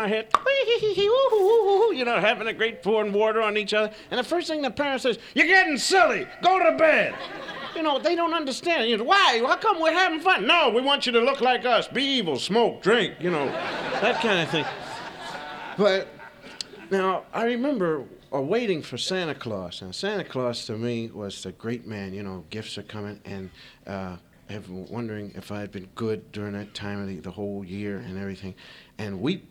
our head, you know, having a great pouring water on each other. And the first thing the parent says, "You're getting silly. Go to bed." You know, they don't understand. You know, why? How come we're having fun? No, we want you to look like us. Be evil, smoke, drink, you know, that kind of thing. But now, I remember waiting for Santa Claus. And Santa Claus, to me, was the great man. You know, gifts are coming, and wondering if I had been good during that time of the whole year and everything. And we